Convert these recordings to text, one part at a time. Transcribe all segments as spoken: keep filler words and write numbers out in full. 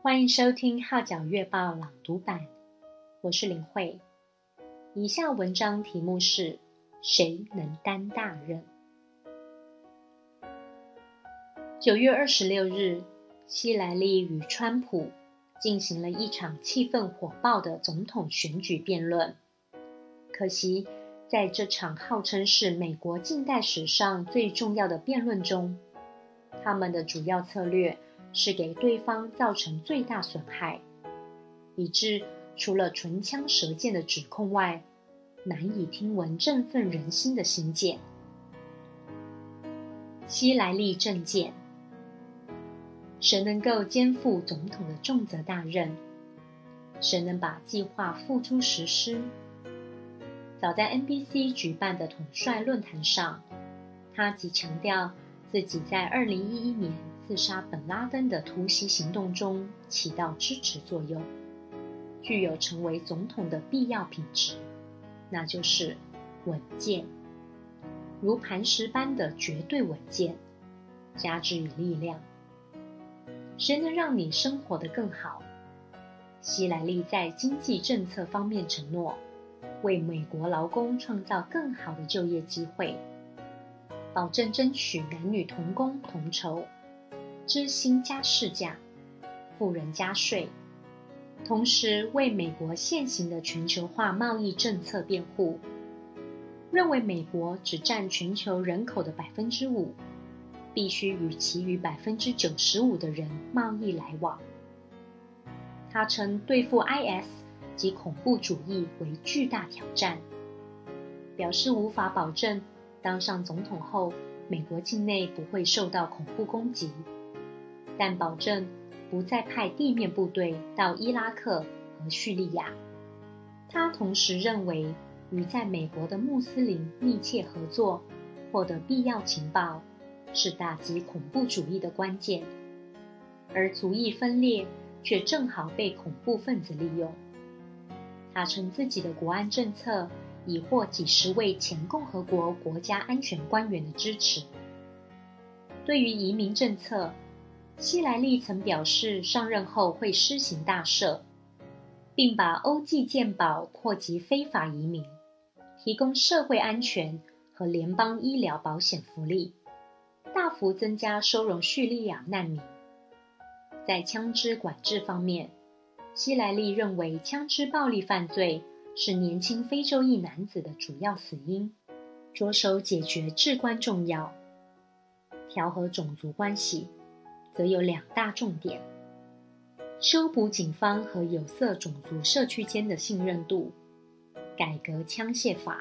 欢迎收听号角月报朗读版，我是林慧。以下文章题目是谁能担大任。九月二十六日，希莱利与川普进行了一场气氛火爆的总统选举辩论。可惜在这场号称是美国近代史上最重要的辩论中，他们的主要策略是给对方造成最大损害，以致除了唇枪舌剑的指控外，难以听闻振奋人心的信件。希莱利政见：谁能够肩负总统的重责大任？谁能把计划付诸实施？早在 N B C 举办的统帅论坛上，他即强调自己在二零一一年自杀本拉登的突袭行动中起到支持作用，具有成为总统的必要品质，那就是稳健，如磐石般的绝对稳健，加之以力量。谁能让你生活得更好？希莱利在经济政策方面承诺，为美国劳工创造更好的就业机会，保证争取男女同工同酬，知薪加事假，富人加税，同时为美国现行的全球化贸易政策辩护，认为美国只占全球人口的 百分之五， 必须与其余 百分之九十五 的人贸易来往。他称对付 I S 及恐怖主义为巨大挑战，表示无法保证当上总统后美国境内不会受到恐怖攻击，但保证不再派地面部队到伊拉克和叙利亚。他同时认为，与在美国的穆斯林密切合作，获得必要情报，是打击恐怖主义的关键，而族裔分裂却正好被恐怖分子利用。他称自己的国安政策已获几十位前共和国国家安全官员的支持。对于移民政策，希莱利曾表示上任后会施行大赦，并把欧际健保扩及非法移民，提供社会安全和联邦医疗保险福利，大幅增加收容叙利亚难民。在枪支管制方面，希莱利认为枪支暴力犯罪是年轻非洲裔男子的主要死因，着手解决至关重要。调和种族关系则有两大重点：修补警方和有色种族社区间的信任度，改革枪械法。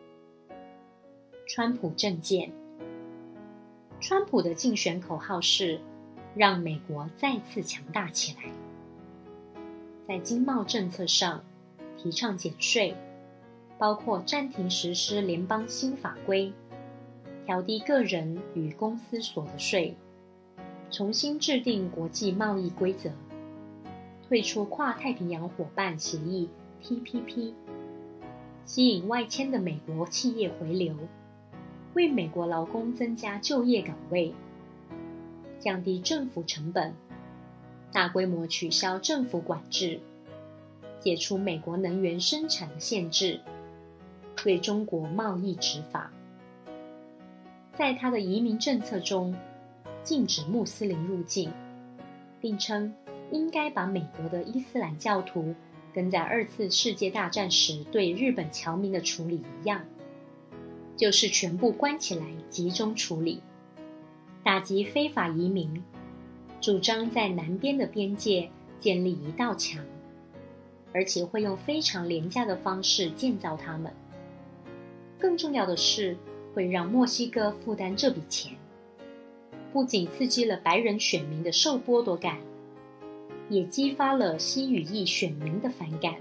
川普政见：川普的竞选口号是让美国再次强大起来。在经贸政策上，提倡减税，包括暂停实施联邦新法规，调低个人与公司所得税，重新制定国际贸易规则，退出跨太平洋伙伴协议 T P P， 吸引外迁的美国企业回流，为美国劳工增加就业岗位，降低政府成本，大规模取消政府管制，解除美国能源生产的限制，对中国贸易执法。在他的移民政策中，禁止穆斯林入境，并称应该把美国的伊斯兰教徒跟在二次世界大战时对日本侨民的处理一样，就是全部关起来集中处理，打击非法移民，主张在南边的边界建立一道墙，而且会用非常廉价的方式建造它们。更重要的是，会让墨西哥负担这笔钱，不仅刺激了白人选民的受剥夺感，也激发了西语裔选民的反感。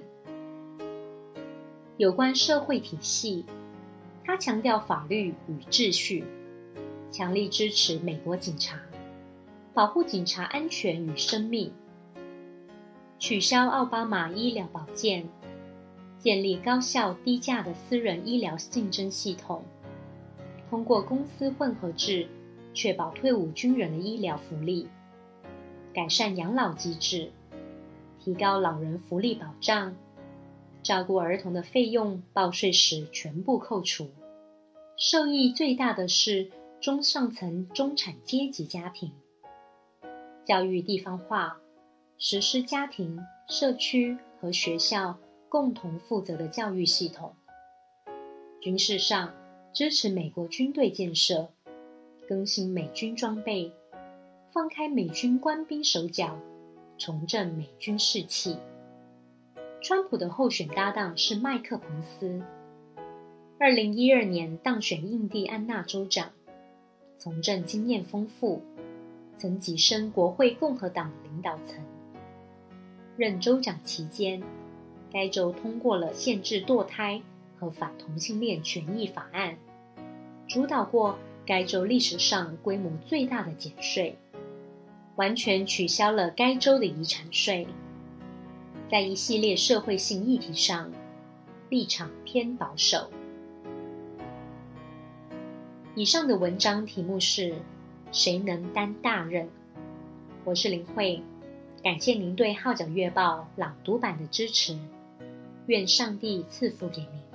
有关社会体系，他强调法律与秩序，强力支持美国警察，保护警察安全与生命，取消奥巴马医疗保健，建立高效低价的私人医疗竞争系统，通过公私混合制确保退伍军人的医疗福利，改善养老机制， 提高老人福利保障，照顾儿童的费用报税时全部扣除。受益最大的是中上层中产阶级家庭。教育地方化，实施家庭、社区和学校共同负责的教育系统。军事上，支持美国军队建设，更新美军装备，放开美军官兵手脚，重振美军士气。川普的候选搭档是麦克彭斯，二零一二年当选印第安纳州长，从政经验丰富，曾跻身国会共和党领导层。任州长期间，该州通过了限制堕胎和反同性恋权益法案，主导过该州历史上规模最大的减税，完全取消了该州的遗产税。在一系列社会性议题上，立场偏保守。以上的文章题目是谁能担大任？我是林慧，感谢您对号角月报朗读版的支持，愿上帝赐福给您。